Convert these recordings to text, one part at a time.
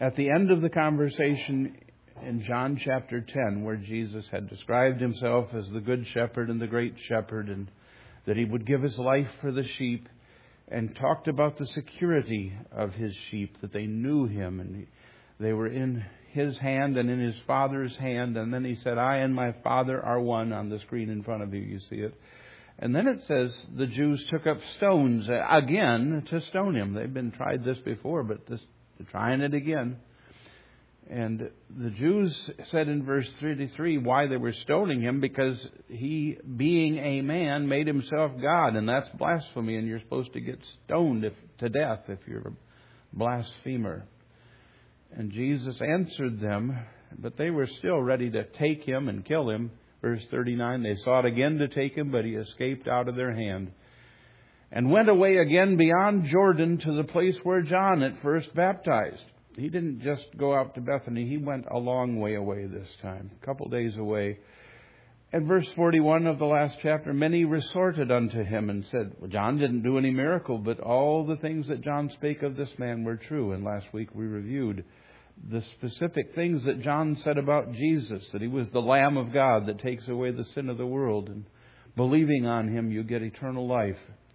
At the end of the conversation in John chapter 10, where Jesus had described himself as the good shepherd and the great shepherd, and that he would give his life for the sheep, and talked about the security of his sheep, that they knew him and they were in his hand and in his Father's hand. And then he said, I and my Father are one, on the screen in front of you. You see it. And then it says the Jews took up stones again to stone him. They've been tried this before, but they're trying it again. And the Jews said in verse 33 why they were stoning him, because he, being a man, made himself God. And that's blasphemy, and you're supposed to get stoned to death if you're a blasphemer. And Jesus answered them, but they were still ready to take him and kill him. Verse 39, they sought again to take him, but he escaped out of their hand, and went away again beyond Jordan to the place where John at first baptized. He didn't just go out to Bethany. He went a long way away this time, a couple days away. And verse 41 of the last chapter, many resorted unto him and said, well, John didn't do any miracle, but all the things that John spake of this man were true. And last week we reviewed the specific things that John said about Jesus, that he was the Lamb of God that takes away the sin of the world. And believing on him, you get eternal life.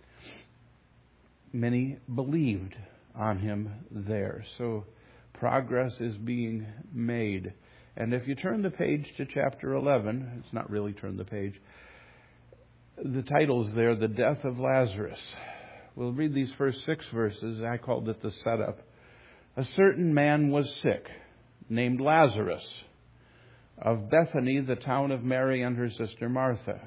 Many believed on him there. So progress is being made. And if you turn the page to chapter 11, it's not really turn the page. The title's there, The Death of Lazarus. We'll read these first 6 verses. I called it the setup. A certain man was sick, named Lazarus, of Bethany, the town of Mary and her sister Martha.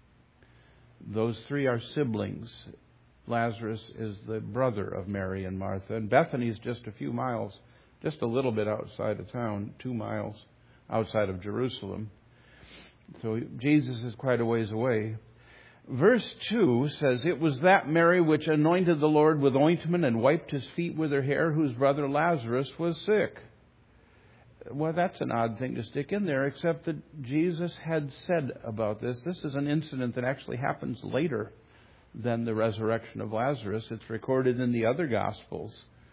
Those 3 are siblings. Lazarus is the brother of Mary and Martha. And Bethany's just a few miles, just a little bit outside of town, 2 miles outside of Jerusalem. So Jesus is quite a ways away. Verse 2 says, it was that Mary which anointed the Lord with ointment and wiped his feet with her hair, whose brother Lazarus was sick. Well, that's an odd thing to stick in there, except that Jesus had said about this. This is an incident that actually happens later than the resurrection of Lazarus. It's recorded in the other Gospels.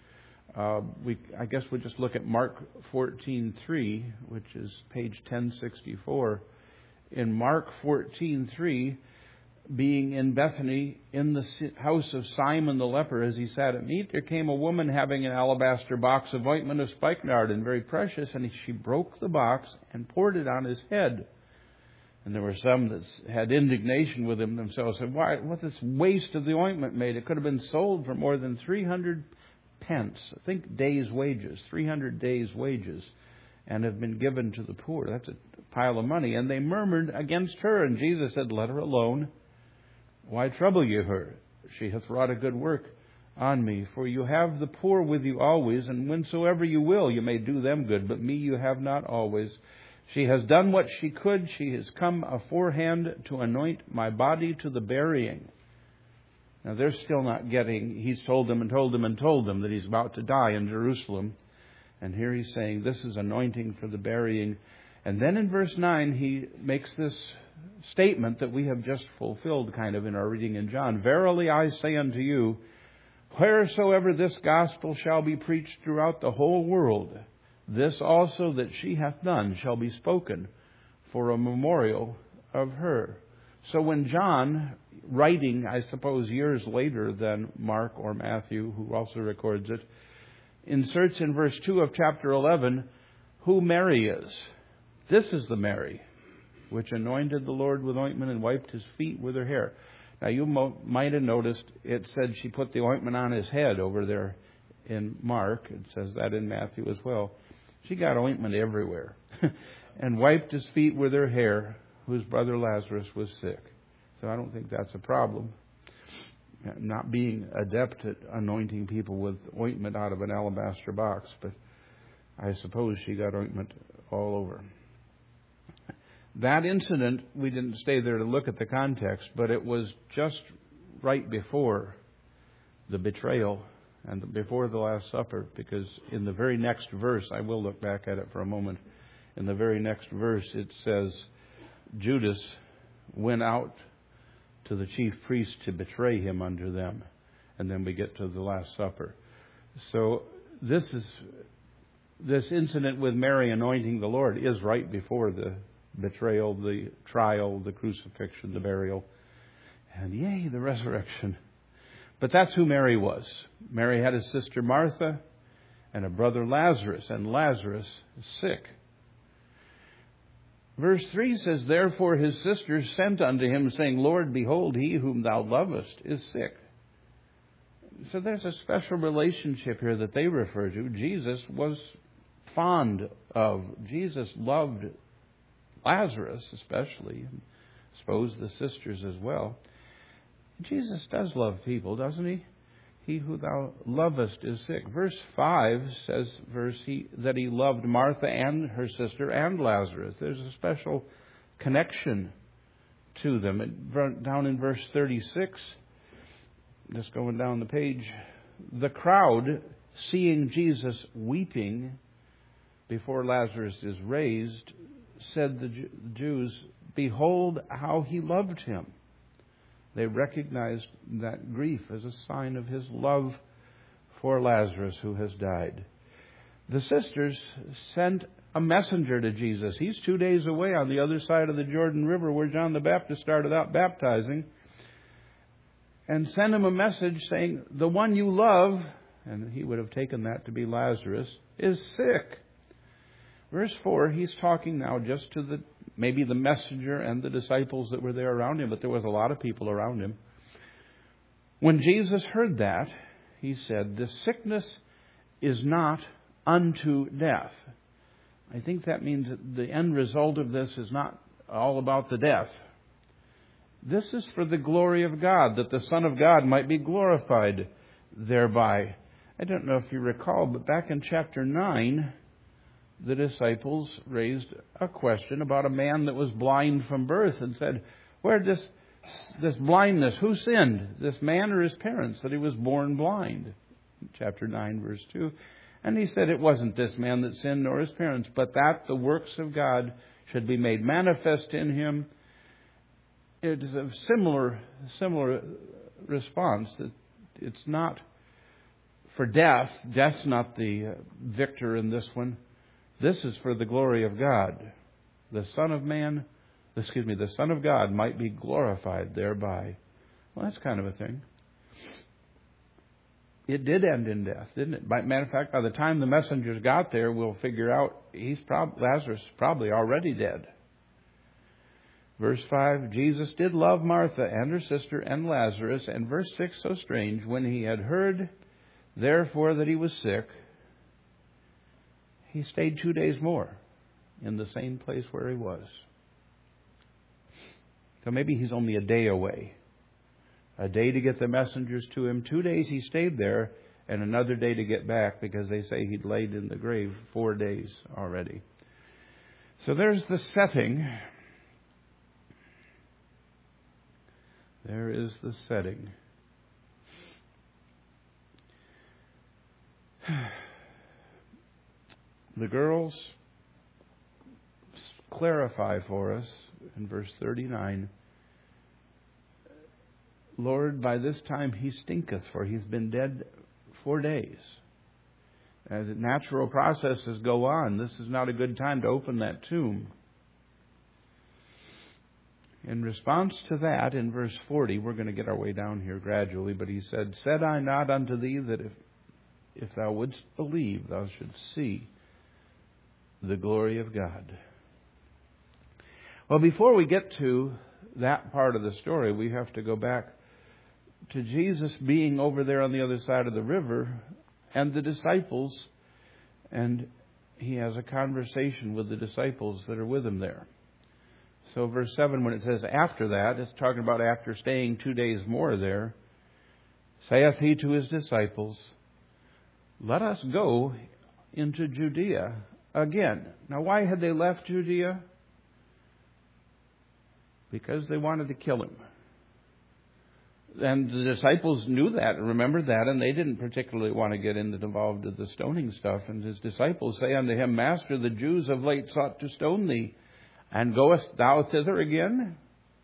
I guess we'll just look at Mark 14:3, which is page 1064. In Mark 14:3, being in Bethany, in the house of Simon the leper, as he sat at meat, there came a woman having an alabaster box of ointment of spikenard, and very precious, and she broke the box and poured it on his head. And there were some that had indignation with him themselves, said, why, what this waste of the ointment made? It could have been sold for more than 300 pence. I think days' wages, 300 days' wages, and have been given to the poor. That's a pile of money. And they murmured against her, and Jesus said, let her alone. Why trouble you her? She hath wrought a good work on me. For you have the poor with you always, and whensoever you will, you may do them good. But me you have not always. She has done what she could. She has come aforehand to anoint my body to the burying. Now they're still not getting, he's told them and told them and told them that he's about to die in Jerusalem. And here he's saying this is anointing for the burying. And then in verse 9 he makes this statement that we have just fulfilled kind of in our reading in John. Verily I say unto you, wheresoever this gospel shall be preached throughout the whole world, this also that she hath done shall be spoken for a memorial of her. So when John, writing, I suppose, years later than Mark or Matthew, who also records it, inserts in verse 2 of chapter 11 who Mary is. This is the Mary which anointed the Lord with ointment and wiped his feet with her hair. Now you might have noticed it said she put the ointment on his head over there in Mark. It says that in Matthew as well. She got ointment everywhere. And wiped his feet with her hair, whose brother Lazarus was sick. So I don't think that's a problem. Not being adept at anointing people with ointment out of an alabaster box, but I suppose she got ointment all over. That incident, we didn't stay there to look at the context, but it was just right before the betrayal and before the Last Supper, because in the very next verse, I will look back at it for a moment, in the very next verse it says, Judas went out to the chief priests to betray him unto them. And then we get to the Last Supper. So this is this incident with Mary anointing the Lord is right before the betrayal, the trial, the crucifixion, the burial, and yay, the resurrection. But that's who Mary was. Mary had a sister Martha and a brother Lazarus, and Lazarus is sick. Verse 3 says, Therefore his sisters sent unto him, saying, Lord, behold, he whom thou lovest is sick. So there's a special relationship here that they refer to. Jesus was fond of. Jesus loved Lazarus especially, and I suppose the sisters as well. Jesus does love people, doesn't he? He who thou lovest is sick. Verse 5 says that he loved Martha and her sister and Lazarus. There's a special connection to them. Down in verse 36, just going down the page, the crowd, seeing Jesus weeping before Lazarus is raised, said the Jews, Behold how he loved him. They recognized that grief as a sign of his love for Lazarus who has died. The sisters sent a messenger to Jesus. He's 2 days away on the other side of the Jordan River where John the Baptist started out baptizing, and sent him a message saying, The one you love, and he would have taken that to be Lazarus, is sick. Verse 4, he's talking now just to maybe the messenger and the disciples that were there around him, but there was a lot of people around him. When Jesus heard that, he said, The sickness is not unto death. I think that means that the end result of this is not all about the death. This is for the glory of God, that the Son of God might be glorified thereby. I don't know if you recall, but back in chapter 9, the disciples raised a question about a man that was blind from birth and said, Where did this blindness, who sinned, this man or his parents, that he was born blind? Chapter 9, verse 2. And he said it wasn't this man that sinned nor his parents, but that the works of God should be made manifest in him. It is a similar response, that it's not for death. Death's not the victor in this one. This is for the glory of God. The Son of God might be glorified thereby. Well, that's kind of a thing. It did end in death, didn't it? Matter of fact, by the time the messengers got there, we'll figure out Lazarus is probably already dead. Verse 5, Jesus did love Martha and her sister and Lazarus. And verse 6, so strange, when he had heard, therefore, that he was sick, he stayed 2 days more in the same place where he was. So maybe he's only a day away. A day to get the messengers to him. 2 days he stayed there, and another day to get back, because they say he'd laid in the grave 4 days already. So there's the setting. There is the setting. The girls clarify for us in verse 39, Lord, by this time he stinketh, for he's been dead 4 days. As natural processes go on, this is not a good time to open that tomb. In response to that, in verse 40, we're going to get our way down here gradually, but he said, Said I not unto thee that if thou wouldst believe, thou shouldst see the glory of God? Well, before we get to that part of the story, we have to go back to Jesus being over there on the other side of the river and the disciples, and he has a conversation with the disciples that are with him there. So verse 7, when it says after that, it's talking about after staying 2 days more there, saith he to his disciples, Let us go into Judea again. Now, why had they left Judea? Because they wanted to kill him. And the disciples knew that and remembered that, and they didn't particularly want to get involved with the stoning stuff. And his disciples say unto him, Master, the Jews of late sought to stone thee, and goest thou thither again?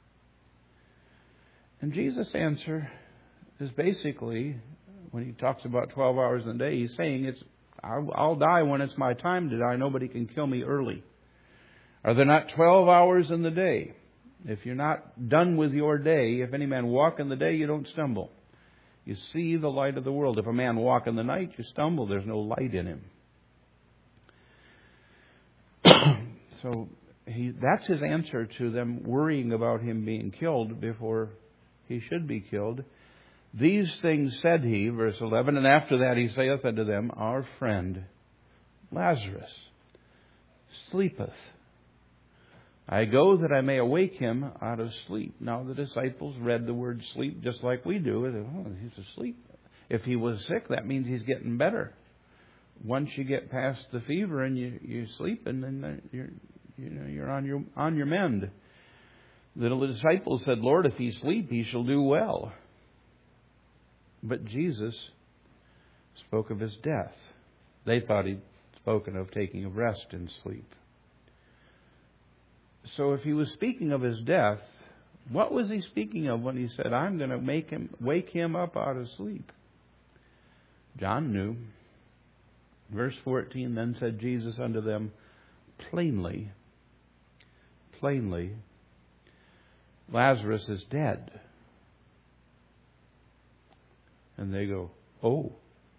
And Jesus' answer is basically, when he talks about 12 hours a day, he's saying, I'll die when it's my time to die. Nobody can kill me early. Are there not 12 hours in the day? If you're not done with your day, if any man walk in the day, you don't stumble. You see the light of the world. If a man walk in the night, you stumble. There's no light in him. So that's his answer to them worrying about him being killed before he should be killed. These things said he, verse 11, and after that he saith unto them, Our friend Lazarus sleepeth. I go that I may awake him out of sleep. Now the disciples read the word sleep just like we do. Oh, he's asleep. If he was sick, that means he's getting better. Once you get past the fever and you sleep, and then you're on your mend. The disciples said, Lord, if he sleep, he shall do well. But Jesus spoke of his death. They thought he'd spoken of taking a rest in sleep. So if he was speaking of his death, what was he speaking of when he said, I'm going to wake him up out of sleep? John knew. Verse 14, then said Jesus unto them, plainly, Lazarus is dead. And they go, oh.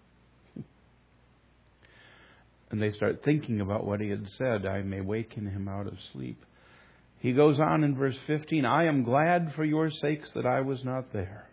And they start thinking about what he had said, I may waken him out of sleep. He goes on in verse 15, I am glad for your sakes that I was not there.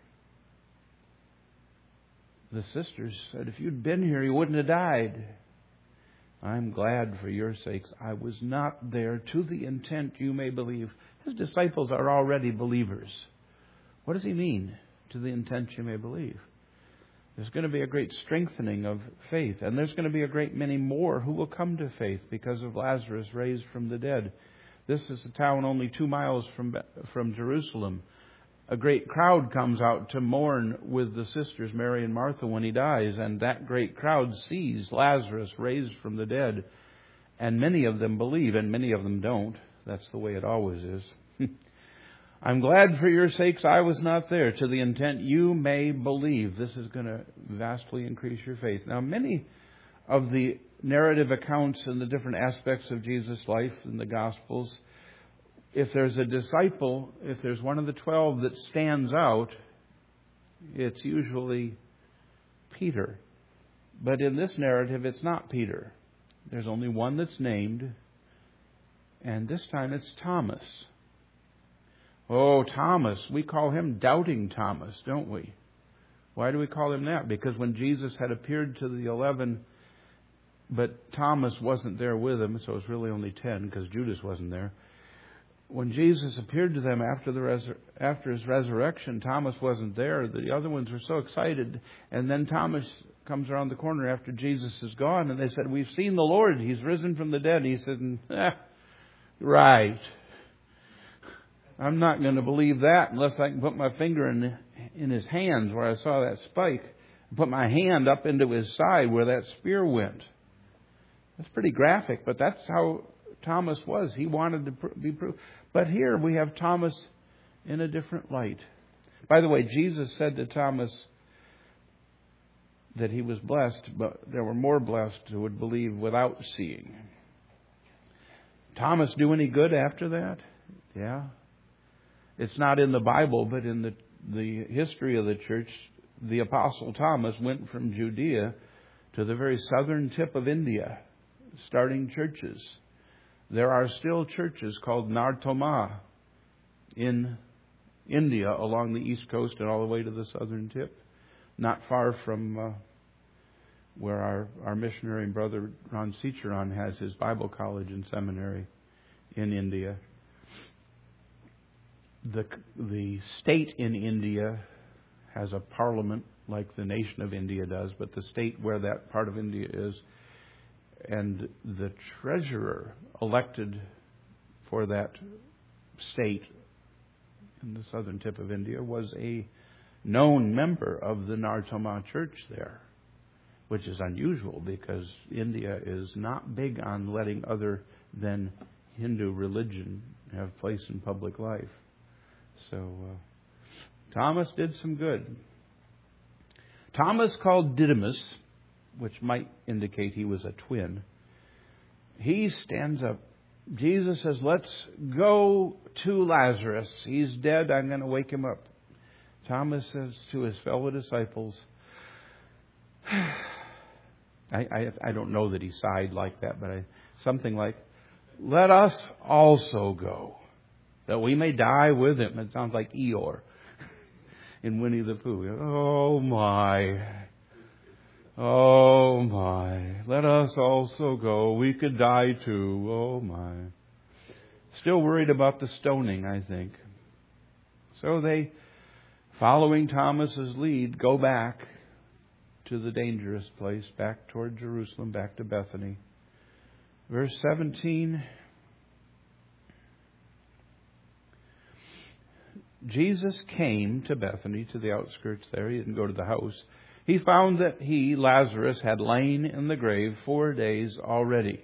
The sisters said, if you'd been here, he wouldn't have died. I'm glad for your sakes I was not there, to the intent you may believe. His disciples are already believers. What does he mean? To the intent you may believe. There's going to be a great strengthening of faith, and there's going to be a great many more who will come to faith because of Lazarus raised from the dead. This is a town only 2 miles from Jerusalem. A great crowd comes out to mourn with the sisters, Mary and Martha, when he dies, and that great crowd sees Lazarus raised from the dead, and many of them believe, and many of them don't. That's the way it always is. I'm glad for your sakes I was not there, to the intent you may believe. This is going to vastly increase your faith. Now, many of the narrative accounts and the different aspects of Jesus' life in the Gospels, if there's a disciple, if there's one of the 12 that stands out, it's usually Peter. But in this narrative, it's not Peter. There's only one that's named, and this time it's Thomas. Oh, Thomas. We call him Doubting Thomas, don't we? Why do we call him that? Because when Jesus had appeared to the 11, but Thomas wasn't there with him, so it's really only 10 because Judas wasn't there. When Jesus appeared to them after his resurrection, Thomas wasn't there. The other ones were so excited. And then Thomas comes around the corner after Jesus is gone, and they said, we've seen the Lord. He's risen from the dead. He said, right. I'm not going to believe that unless I can put my finger in his hands where I saw that spike, and put my hand up into his side where that spear went. That's pretty graphic, but that's how Thomas was. He wanted to be proved. But here we have Thomas in a different light. By the way, Jesus said to Thomas that he was blessed, but there were more blessed who would believe without seeing. Thomas do any good after that? Yeah. It's not in the Bible, but in the history of the church, the Apostle Thomas went from Judea to the very southern tip of India, starting churches. There are still churches called Nartoma in India along the east coast and all the way to the southern tip, not far from where our missionary brother Ron Seacheron has his Bible college and seminary in India. The state in India has a parliament like the nation of India does, but the state where that part of India is, and the treasurer elected for that state in the southern tip of India was a known member of the Nartoma church there, which is unusual because India is not big on letting other than Hindu religion have place in public life. So Thomas did some good. Thomas, called Didymus, which might indicate he was a twin. He stands up. Jesus says, let's go to Lazarus. He's dead. I'm going to wake him up. Thomas says to his fellow disciples, I don't know that he sighed like that, but something like, let us also go, that we may die with him. It sounds like Eeyore in Winnie the Pooh. Oh my, let us also go. We could die too. Oh my. Still worried about the stoning, I think. So they, following Thomas's lead, go back to the dangerous place, back toward Jerusalem, back to Bethany. Verse 17. Jesus came to Bethany, to the outskirts there. He didn't go to the house. He found that he, Lazarus, had lain in the grave 4 days already.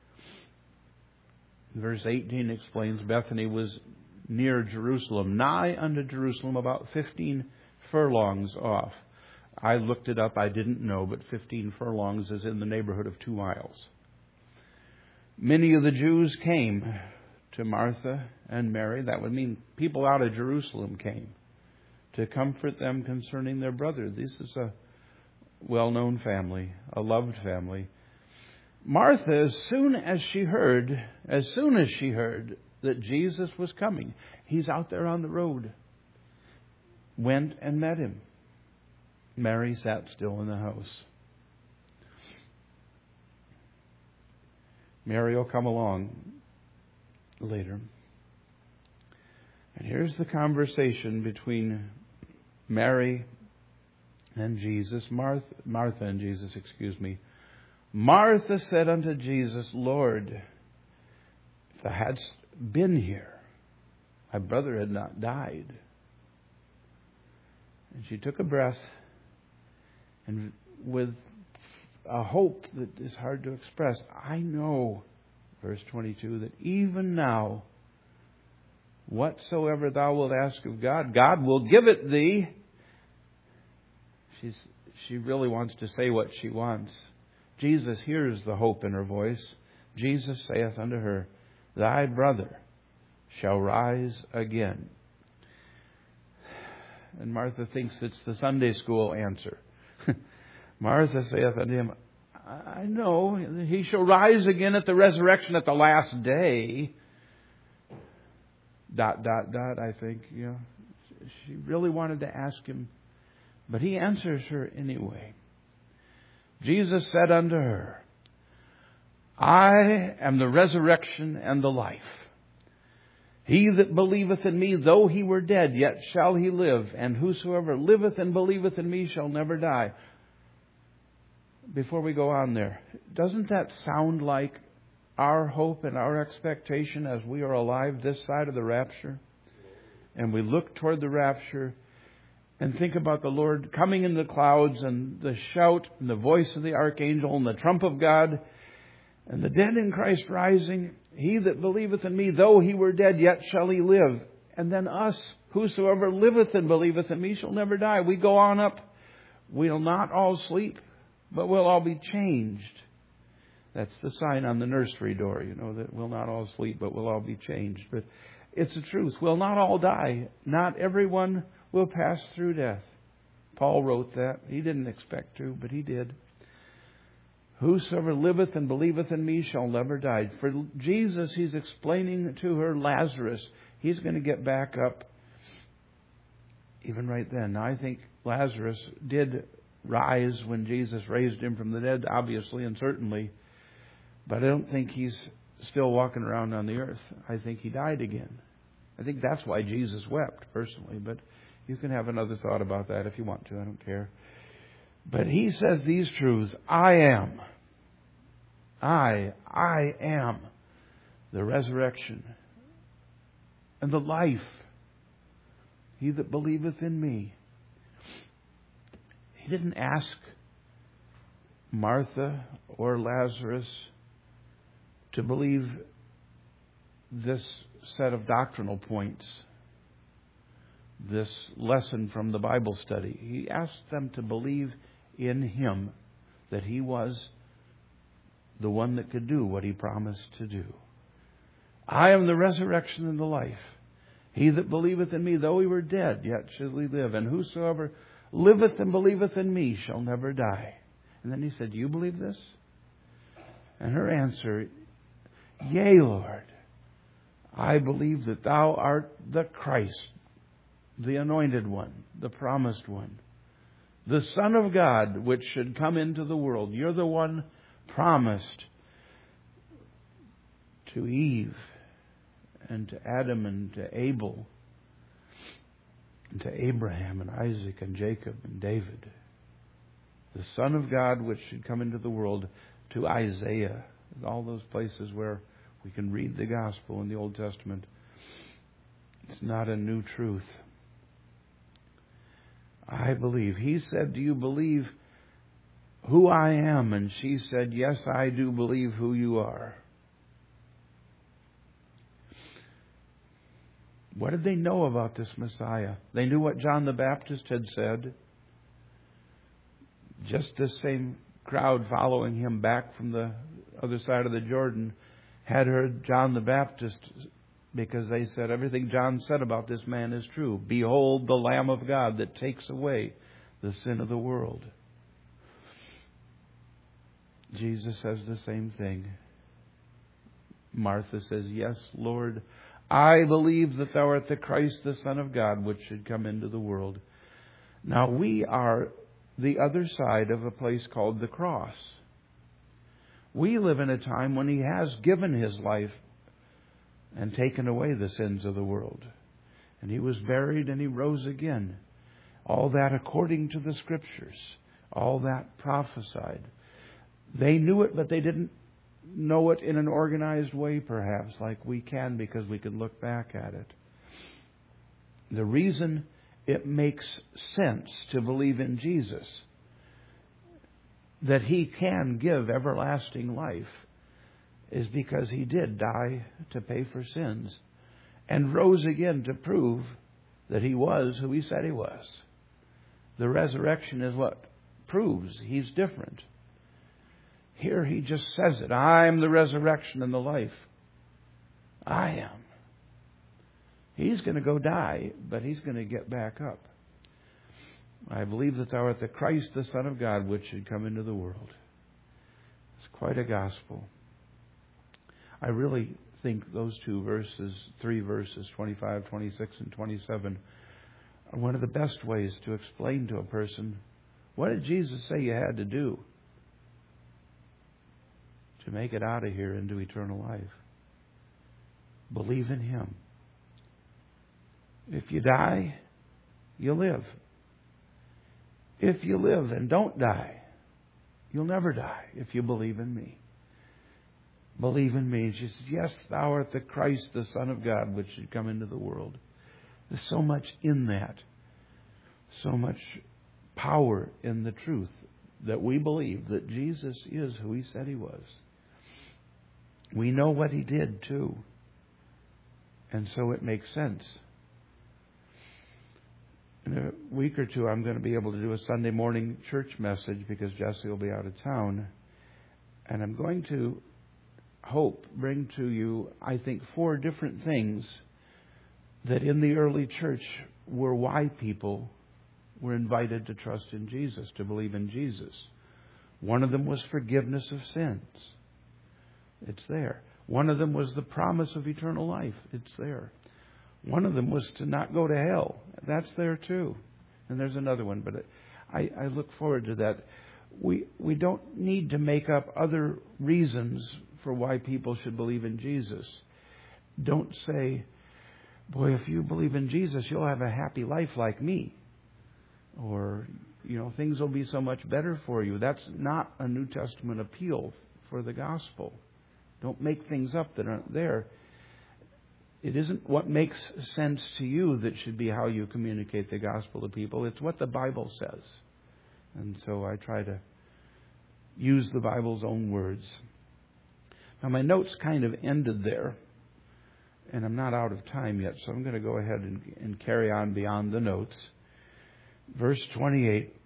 Verse 18 explains Bethany was near Jerusalem, nigh unto Jerusalem, about 15 furlongs off. I looked it up. I didn't know, but 15 furlongs is in the neighborhood of 2 miles. Many of the Jews came to Martha and Mary. That would mean people out of Jerusalem came to comfort them concerning their brother. This is a well-known family, a loved family. Martha, as soon as she heard that Jesus was coming, he's out there on the road, went and met him. Mary sat still in the house. Mary will come along later. And here's the conversation between Mary and Jesus. Martha and Jesus, excuse me. Martha said unto Jesus, Lord, if thou hadst been here, my brother had not died. And she took a breath, and with a hope that is hard to express, I know, verse 22, that even now, whatsoever thou wilt ask of God, God will give it thee. She really wants to say what she wants. Jesus hears the hope in her voice. Jesus saith unto her, Thy brother shall rise again. And Martha thinks it's the Sunday school answer. Martha saith unto him, I know, he shall rise again at the resurrection at the last day. ... I think, she really wanted to ask him, but he answers her anyway. Jesus said unto her, I am the resurrection and the life. He that believeth in me, though he were dead, yet shall he live. And whosoever liveth and believeth in me shall never die. Before we go on there, doesn't that sound like our hope and our expectation as we are alive this side of the rapture? And we look toward the rapture and think about the Lord coming in the clouds and the shout and the voice of the archangel and the trump of God and the dead in Christ rising. He that believeth in me, though he were dead, yet shall he live. And then us, whosoever liveth and believeth in me shall never die. We go on up. We'll not all sleep, but we'll all be changed. That's the sign on the nursery door, that we'll not all sleep, but we'll all be changed. But it's the truth. We'll not all die. Not everyone will pass through death. Paul wrote that. He didn't expect to, but he did. Whosoever liveth and believeth in me shall never die. For Jesus, he's explaining to her Lazarus. He's going to get back up even right then. Now, I think Lazarus did rise when Jesus raised him from the dead, obviously and certainly. But I don't think he's still walking around on the earth. I think he died again. I think that's why Jesus wept, personally. But you can have another thought about that if you want to. I don't care. But he says these truths. I am the resurrection and the life. He that believeth in me. He didn't ask Martha or Lazarus to believe this set of doctrinal points, this lesson from the Bible study. He asked them to believe in Him, that He was the one that could do what He promised to do. I am the resurrection and the life. He that believeth in me, though he were dead, yet shall he live. And whosoever liveth and believeth in me shall never die. And then he said, do you believe this? And her answer, yea, Lord. I believe that thou art the Christ, the anointed one, the promised one, the Son of God, which should come into the world. You're the one promised to Eve and to Adam and to Abel and to Abraham and Isaac and Jacob and David. The Son of God, which should come into the world, to Isaiah, all those places where we can read the gospel in the Old Testament. It's not a new truth. I believe. He said, do you believe who I am? And she said, yes, I do believe who you are. What did they know about this Messiah? They knew what John the Baptist had said. Just this same crowd following him back from the other side of the Jordan had heard John the Baptist, because they said everything John said about this man is true. Behold the Lamb of God that takes away the sin of the world. Jesus says the same thing. Martha says, yes, Lord, I believe that thou art the Christ, the Son of God, which should come into the world. Now we are the other side of a place called the cross. We live in a time when He has given His life and taken away the sins of the world. And He was buried and He rose again. All that according to the Scriptures. All that prophesied. They knew it, but they didn't know it in an organized way, perhaps, like we can, because we can look back at it. The reason it makes sense to believe in Jesus, that He can give everlasting life, is because He did die to pay for sins and rose again to prove that He was who He said He was. The resurrection is what proves He's different. Here He just says it. I am the resurrection and the life. I am. He's going to go die, but He's going to get back up. I believe that thou art the Christ, the Son of God, which should come into the world. It's quite a gospel. I really think those three verses, 25, 26, and 27, are one of the best ways to explain to a person, what did Jesus say you had to do to make it out of here into eternal life? Believe in Him. If you die, you live. If you live and don't die, you'll never die if you believe in me. Believe in me. She says, yes, thou art the Christ, the Son of God, which should come into the world. There's so much in that. So much power in the truth that we believe that Jesus is who He said He was. We know what He did too. And so it makes sense. In a week or two, I'm going to be able to do a Sunday morning church message because Jesse will be out of town. And I'm going to bring to you, I think, 4 different things that in the early church were why people were invited to trust in Jesus, to believe in Jesus. One of them was forgiveness of sins. It's there. One of them was the promise of eternal life. It's there. One of them was to not go to hell. That's there too. And there's another one, but I look forward to that. We don't need to make up other reasons for why people should believe in Jesus. Don't say, boy, if you believe in Jesus, you'll have a happy life like me. Or, things will be so much better for you. That's not a New Testament appeal for the gospel. Don't make things up that aren't there. It isn't what makes sense to you that should be how you communicate the gospel to people. It's what the Bible says. And so I try to use the Bible's own words. Now, my notes kind of ended there, and I'm not out of time yet, so I'm going to go ahead and carry on beyond the notes. Verse 28,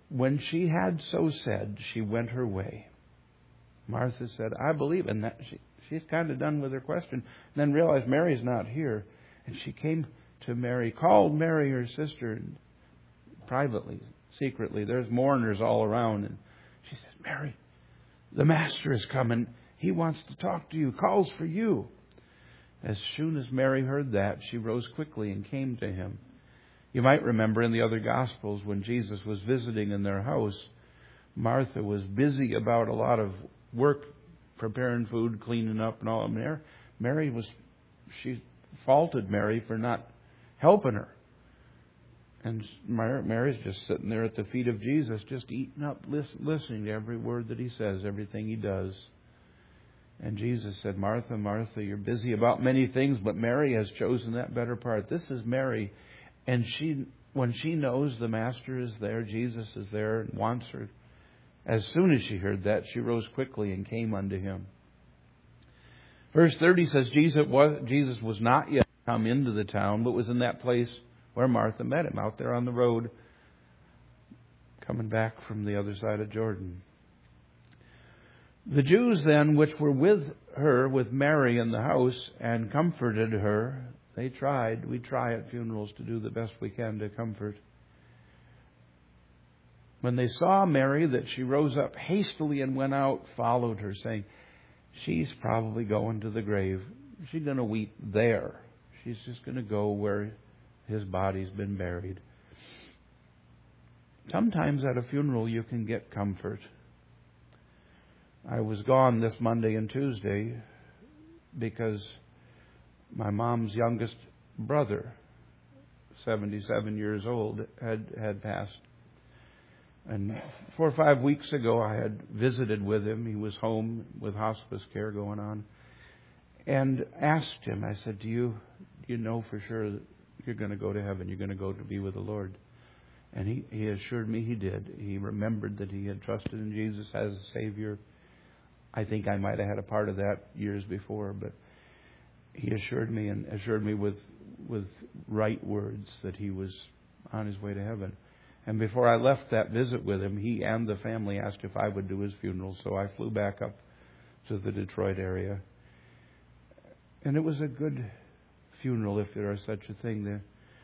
When she had so said, she went her way. Martha said, I believe. And that she's kind of done with her question. And then realized Mary's not here. And she came to Mary, called Mary, her sister, privately, secretly. There's mourners all around. And she said, Mary, the Master is coming. He wants to talk to you. Calls for you. As soon as Mary heard that, she rose quickly and came to him. You might remember in the other Gospels when Jesus was visiting in their house, Martha was busy about a lot of work, preparing food, cleaning up and all. She faulted Mary for not helping her. And Mary's just sitting there at the feet of Jesus, just eating up, listening to every word that He says, everything He does. And Jesus said, Martha, Martha, you're busy about many things, but Mary has chosen that better part. This is Mary. And when she knows the Master is there, Jesus is there and wants her, as soon as she heard that, she rose quickly and came unto Him. Verse 30 says, Jesus was not yet come into the town, but was in that place where Martha met Him, out there on the road, coming back from the other side of Jordan. The Jews then, which were with her, with Mary in the house, and comforted her, we try at funerals to do the best we can to comfort. When they saw Mary, that she rose up hastily and went out, followed her, saying, she's probably going to the grave. She's going to weep there. She's just going to go where His body's been buried. Sometimes at a funeral you can get comfort. I was gone this Monday and Tuesday because my mom's youngest brother, 77 years old, had passed. And 4 or 5 weeks ago I had visited with him. He was home with hospice care going on. And asked him, I said, do you know for sure that you're going to go to heaven? You're going to go to be with the Lord? And he assured me he did. He remembered that he had trusted in Jesus as a Savior. I think I might have had a part of that years before, but he assured me with right words that he was on his way to heaven. And before I left that visit with him, he and the family asked if I would do his funeral. So I flew back up to the Detroit area. And it was a good funeral, if there is such a thing.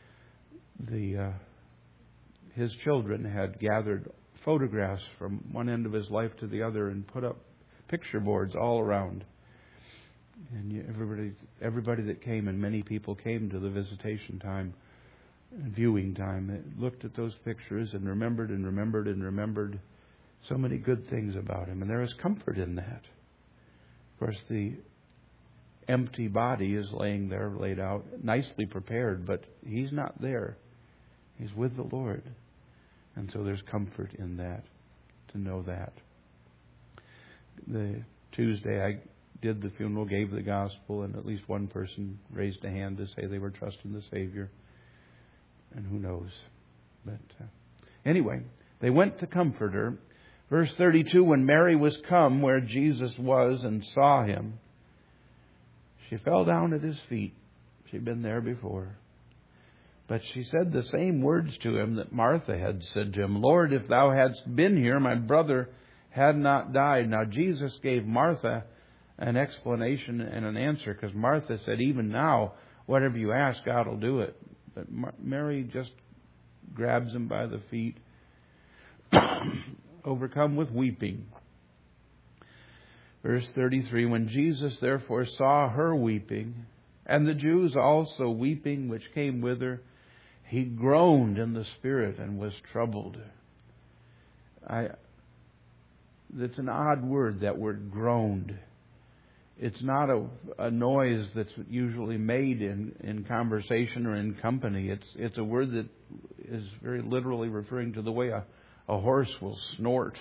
His children had gathered photographs from one end of his life to the other and put up picture boards all around. And everybody that came, and many people came to the visitation time, viewing time, looked at those pictures and remembered so many good things about him. And there is comfort in that. Of course, the empty body is laying there, laid out, nicely prepared, but he's not there. He's with the Lord. And so there's comfort in that, to know that. The Tuesday I did the funeral, gave the gospel, and at least one person raised a hand to say they were trusting the Savior. And who knows? But anyway, they went to comfort her. Verse 32, when Mary was come where Jesus was and saw Him, she fell down at His feet. She'd been there before. But she said the same words to Him that Martha had said to Him, Lord, if Thou hadst been here, my brother had not died. Now Jesus gave Martha an explanation and an answer, because Martha said, even now, whatever you ask, God will do it. But Mary just grabs Him by the feet, overcome with weeping. Verse 33, when Jesus therefore saw her weeping, and the Jews also weeping which came with her, He groaned in the spirit and was troubled. It's an odd word, that word groaned. It's not a noise that's usually made in conversation or in company. It's a word that is very literally referring to the way a horse will snort.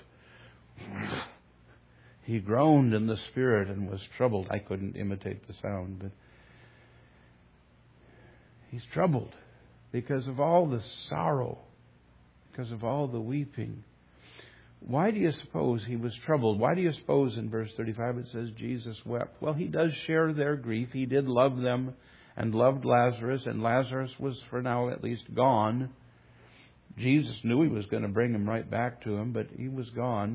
He groaned in the spirit and was troubled. I couldn't imitate the sound, but he's troubled because of all the sorrow, because of all the weeping. Why do you suppose He was troubled? Why do you suppose in verse 35 it says Jesus wept? Well, He does share their grief. He did love them and loved Lazarus, and Lazarus was for now at least gone. Jesus knew He was going to bring him right back to him, but he was gone.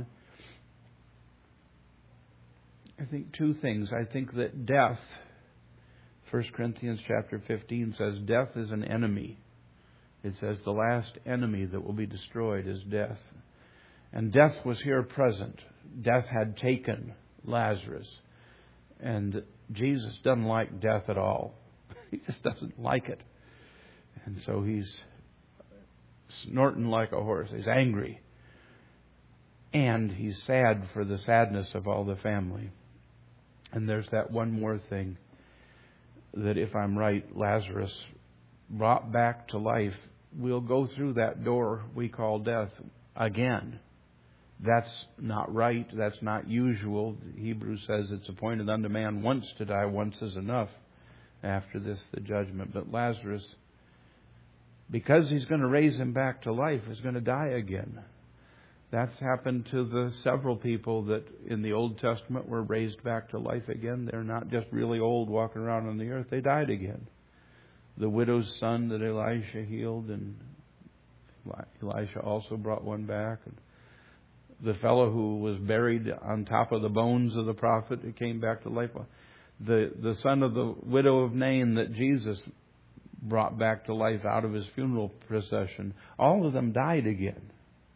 I think two things. I think that death, 1 Corinthians chapter 15 says, death is an enemy. It says the last enemy that will be destroyed is death. And death was here present. Death had taken Lazarus. And Jesus doesn't like death at all. He just doesn't like it. And so He's snorting like a horse. He's angry. And He's sad for the sadness of all the family. And there's that one more thing, that if I'm right, Lazarus brought back to life, we'll go through that door we call death again. That's not right. That's not usual. Hebrews says it's appointed unto man once to die. Once is enough. After this, the judgment. But Lazarus, because He's going to raise him back to life, is going to die again. That's happened to the several people that in the Old Testament were raised back to life again. They're not just really old walking around on the earth. They died again. The widow's son that Elisha healed, and Elisha also brought one back. And the fellow who was buried on top of the bones of the prophet, who came back to life. The son of the widow of Nain that Jesus brought back to life out of his funeral procession. All of them died again.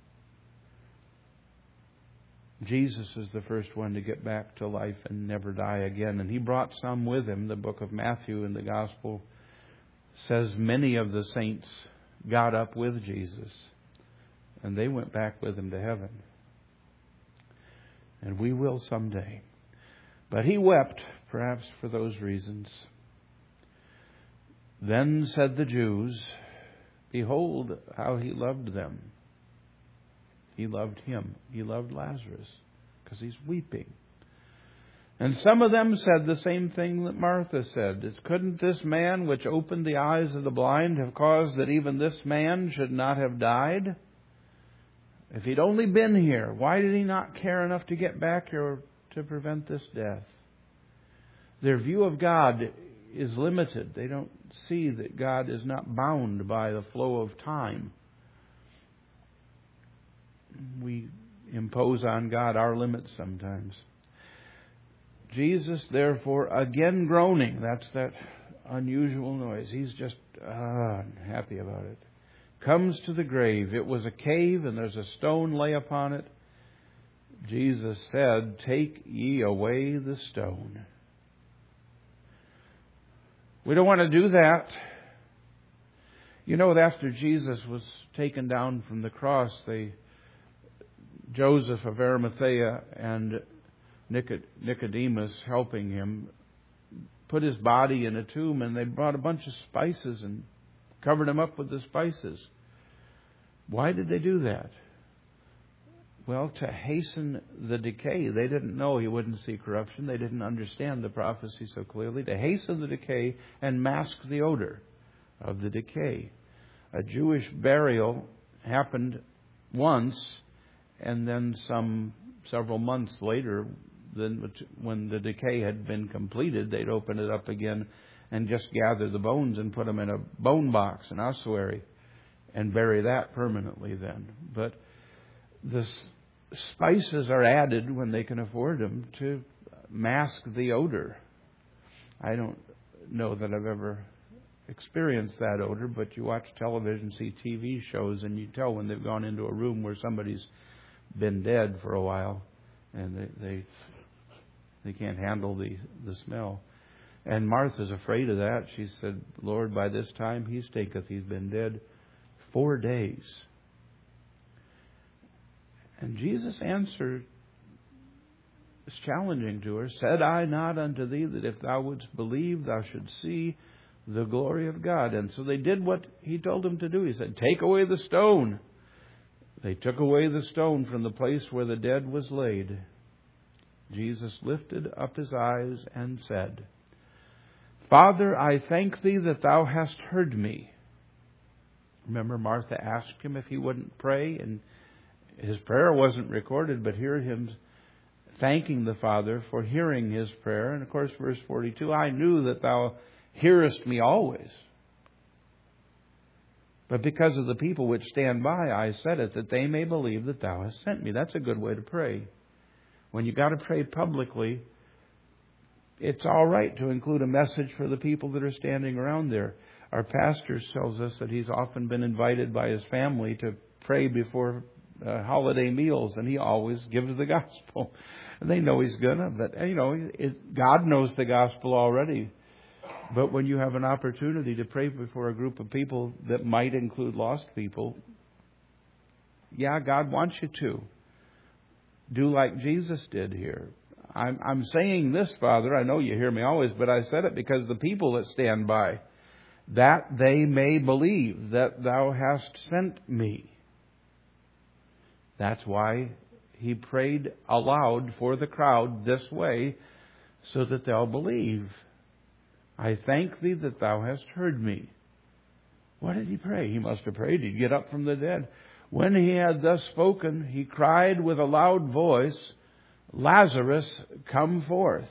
Jesus is the first one to get back to life and never die again. And He brought some with Him. The book of Matthew in the Gospel says many of the saints got up with Jesus. And they went back with Him to heaven. And we will someday. But He wept, perhaps for those reasons. Then said the Jews, behold how He loved them. He loved him. He loved Lazarus because he's weeping. And some of them said the same thing that Martha said. Couldn't this man which opened the eyes of the blind have caused that even this man should not have died? If he'd only been here, why did He not care enough to get back here to prevent this death? Their view of God is limited. They don't see that God is not bound by the flow of time. We impose on God our limits sometimes. Jesus, therefore, again groaning. That's that unusual noise. He's just unhappy about it. Comes to the grave. It was a cave, and there's a stone lay upon it. Jesus said, take ye away the stone. We don't want to do that. You know, after Jesus was taken down from the cross, Joseph of Arimathea and Nicodemus helping him put His body in a tomb, and they brought a bunch of spices and covered Him up with the spices. Why did they do that? Well, to hasten the decay. They didn't know He wouldn't see corruption. They didn't understand the prophecy so clearly. To hasten the decay and mask the odor of the decay. A Jewish burial happened once, and then several months later, when the decay had been completed, they'd open it up again and just gather the bones and put them in a bone box, an ossuary, and bury that permanently then. But the spices are added when they can afford them to mask the odor. I don't know that I've ever experienced that odor, but you watch television, see TV shows, and you tell when they've gone into a room where somebody's been dead for a while, and they can't handle the smell. And Martha's afraid of that. She said, Lord, by this time He stinketh. He's been dead 4 days. And Jesus' answer is challenging to her. Said I not unto thee that if thou wouldst believe, thou shouldst see the glory of God? And so they did what He told them to do. He said, take away the stone. They took away the stone from the place where the dead was laid. Jesus lifted up His eyes and said, Father, I thank Thee that Thou hast heard me. Remember, Martha asked Him if He wouldn't pray, and his prayer wasn't recorded, but hear Him thanking the Father for hearing his prayer. And of course, verse 42, I knew that Thou hearest me always. But because of the people which stand by, I said it, that they may believe that thou hast sent me. That's a good way to pray. When you got to pray publicly, it's all right to include a message for the people that are standing around there. Our pastor tells us that he's often been invited by his family to pray before holiday meals, and he always gives the gospel. And they know he's gonna, but God knows the gospel already. But when you have an opportunity to pray before a group of people that might include lost people, God wants you to do like Jesus did here. I'm saying this, Father, I know you hear me always, but I said it because the people that stand by, that they may believe that thou hast sent me. That's why he prayed aloud for the crowd this way, so that they'll believe. I thank thee that thou hast heard me. What did he pray? He must have prayed he'd get up from the dead. When he had thus spoken, he cried with a loud voice, Lazarus, come forth.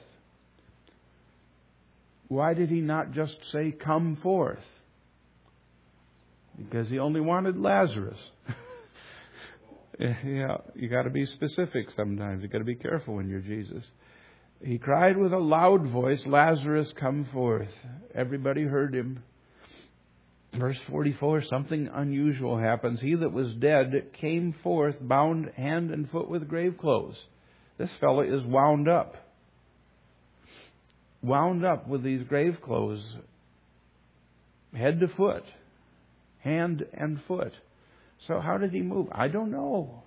Why did he not just say, come forth? Because he only wanted Lazarus. You got to be specific sometimes. You got to be careful when you're Jesus. He cried with a loud voice, Lazarus, come forth. Everybody heard him. Verse 44, something unusual happens. He that was dead came forth, bound hand and foot with grave clothes. This fellow is wound up. Wound up with these grave clothes, head to foot, hand and foot. So how did he move? I don't know.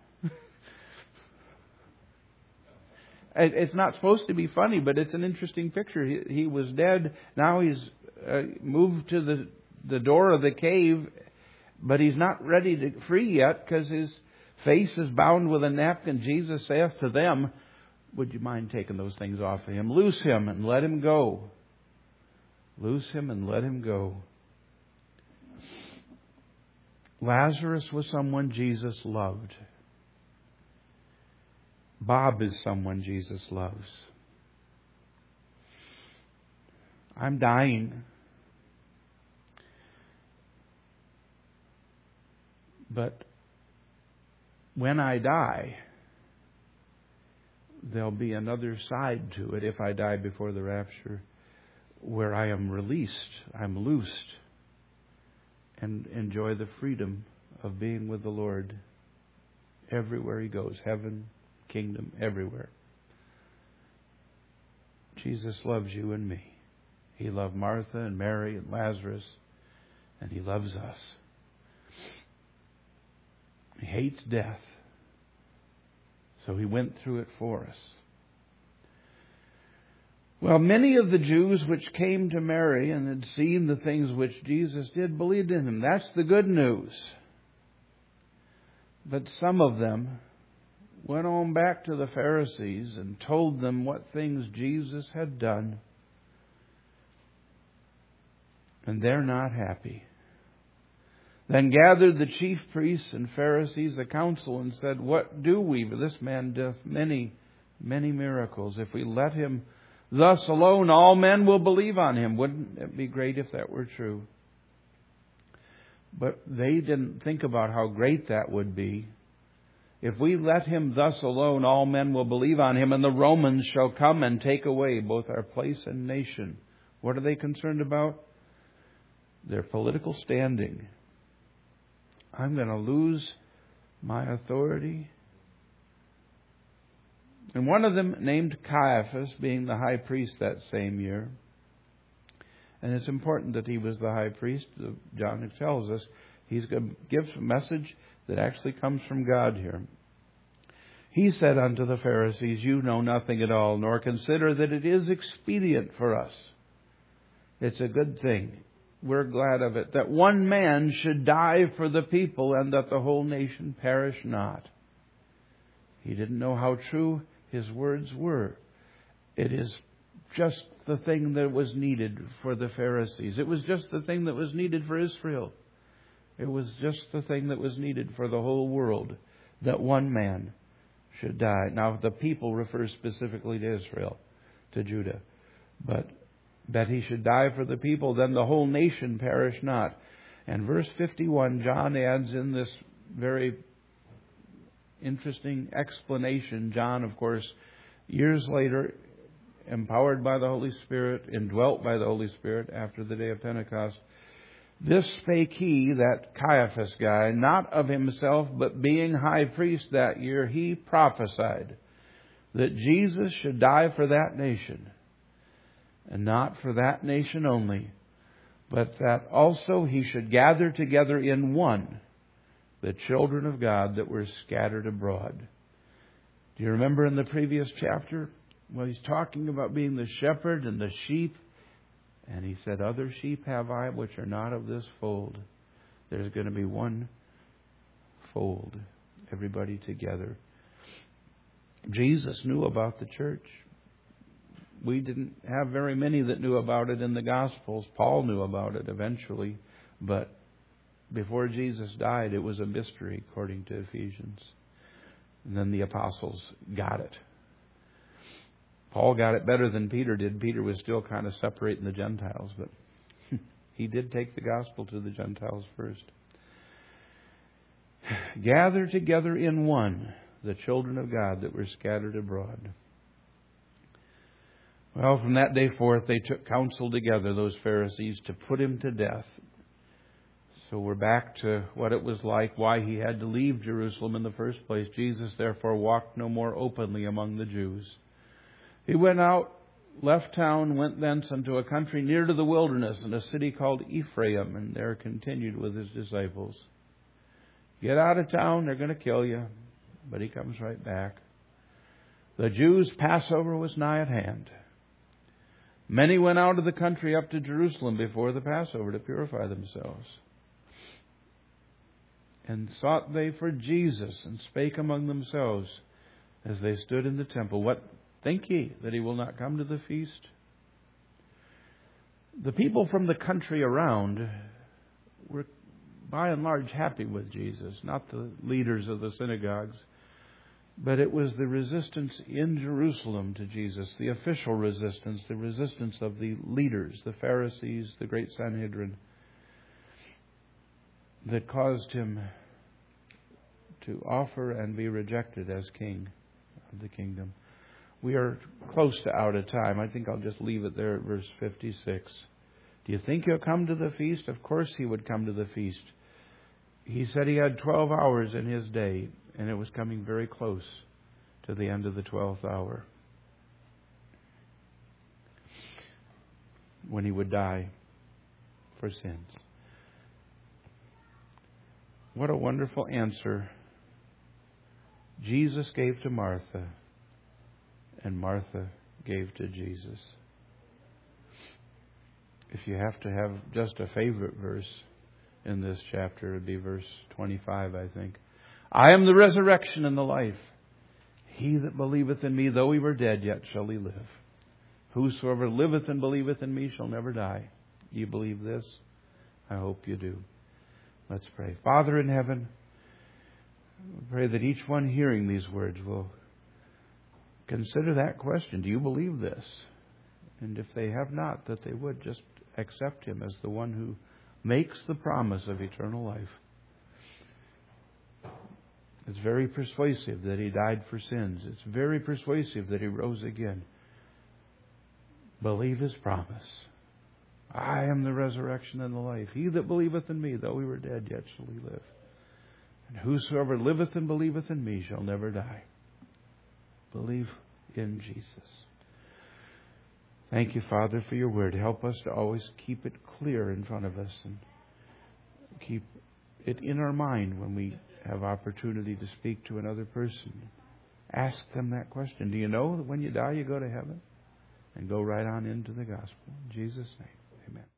It's not supposed to be funny, but it's an interesting picture. He was dead. Now he's moved to the door of the cave, but he's not ready to free yet because his face is bound with a napkin. Jesus saith to them, would you mind taking those things off of him? Loose him and let him go. Loose him and let him go. Lazarus was someone Jesus loved. Bob is someone Jesus loves. I'm dying. But when I die, there'll be another side to it if I die before the rapture, where I am released, I'm loosed, and enjoy the freedom of being with the Lord everywhere He goes, heaven, kingdom, everywhere. Jesus loves you and me. He loved Martha and Mary and Lazarus, and He loves us. He hates death, so He went through it for us. Well, many of the Jews which came to Mary and had seen the things which Jesus did believed in Him. That's the good news. But some of them went on back to the Pharisees and told them what things Jesus had done. And they're not happy. Then gathered the chief priests and Pharisees a council and said, what do we? For this man doth many, many miracles. If we let him thus alone, all men will believe on him. Wouldn't it be great if that were true? But they didn't think about how great that would be. If we let him thus alone, all men will believe on him, and the Romans shall come and take away both our place and nation. What are they concerned about? Their political standing. I'm going to lose my authority. And one of them, named Caiaphas, being the high priest that same year. And it's important that he was the high priest. John tells us he's going to give a message that actually comes from God here. He said unto the Pharisees, you know nothing at all, nor consider that it is expedient for us. It's a good thing. We're glad of it. That one man should die for the people and that the whole nation perish not. He didn't know how true his words were. It is just the thing that was needed for the Pharisees. It was just the thing that was needed for Israel. It was just the thing that was needed for the whole world, that one man should die. Now, the people refers specifically to Israel, to Judah. But that he should die for the people, then the whole nation perish not. And verse 51, John adds in this very interesting explanation. John, of course, years later, empowered by the Holy Spirit, indwelt by the Holy Spirit after the day of Pentecost, this spake he, that Caiaphas guy, not of himself, but being high priest that year, he prophesied that Jesus should die for that nation, and not for that nation only, but that also he should gather together in one the children of God that were scattered abroad. Do you remember in the previous chapter? Well, he's talking about being the shepherd and the sheep. And he said, other sheep have I which are not of this fold. There's going to be one fold. Everybody together. Jesus knew about the church. We didn't have very many that knew about it in the Gospels. Paul knew about it eventually. But before Jesus died, it was a mystery, according to Ephesians. And then the apostles got it. Paul got it better than Peter did. Peter was still kind of separating the Gentiles, but he did take the gospel to the Gentiles first. Gather together in one the children of God that were scattered abroad. Well, from that day forth, they took counsel together, those Pharisees, to put him to death. So we're back to what it was like, why he had to leave Jerusalem in the first place. Jesus, therefore, walked no more openly among the Jews. He went out, left town, went thence unto a country near to the wilderness, and a city called Ephraim, and there continued with his disciples. Get out of town, they're going to kill you. But he comes right back. The Jews' Passover was nigh at hand. Many went out of the country up to Jerusalem before the Passover to purify themselves. And sought they for Jesus, and spake among themselves as they stood in the temple, what think ye, that he will not come to the feast? The people from the country around were by and large happy with Jesus, not the leaders of the synagogues, but it was the resistance in Jerusalem to Jesus, the official resistance, the resistance of the leaders, the Pharisees, the great Sanhedrin, that caused him to offer and be rejected as king of the kingdom. We are close to out of time. I think I'll just leave it there at verse 56. Do you think he'll come to the feast? Of course he would come to the feast. He said he had 12 hours in his day, and it was coming very close to the end of the 12th hour, when he would die for sins. What a wonderful answer Jesus gave to Martha, and Martha gave to Jesus. If you have to have just a favorite verse in this chapter, it would be verse 25, I think. I am the resurrection and the life. He that believeth in me, though he were dead, yet shall he live. Whosoever liveth and believeth in me shall never die. You believe this? I hope you do. Let's pray. Father in heaven, I pray that each one hearing these words will consider that question. Do you believe this? And if they have not, that they would just accept him as the one who makes the promise of eternal life. It's very persuasive that he died for sins. It's very persuasive that he rose again. Believe his promise. I am the resurrection and the life. He that believeth in me, though he were dead, yet shall he live. And whosoever liveth and believeth in me shall never die. Believe in Jesus. Thank you, Father, for your word. Help us to always keep it clear in front of us and keep it in our mind when we have opportunity to speak to another person. Ask them that question. Do you know that when you die you go to heaven? And go right on into the gospel. In Jesus' name, amen.